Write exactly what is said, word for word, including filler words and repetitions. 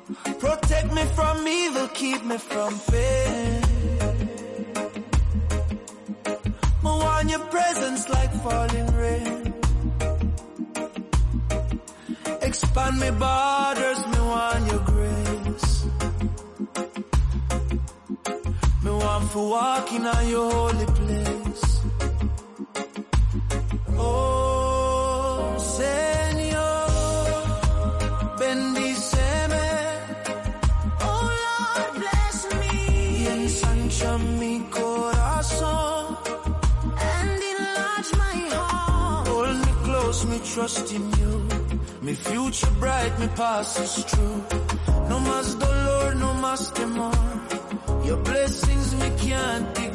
Protect me from evil, keep me from pain. I want your presence like falling rain. Expand me borders, me want your grace. Me want to walk in on your holy place. Oh, Señor, bendíceme. Oh Lord, bless me. Y ensancha mi corazón. And enlarge my heart. Hold me close, me trust in you. Me future bright, me past is true. No más dolor, no más temor. Your blessings me can't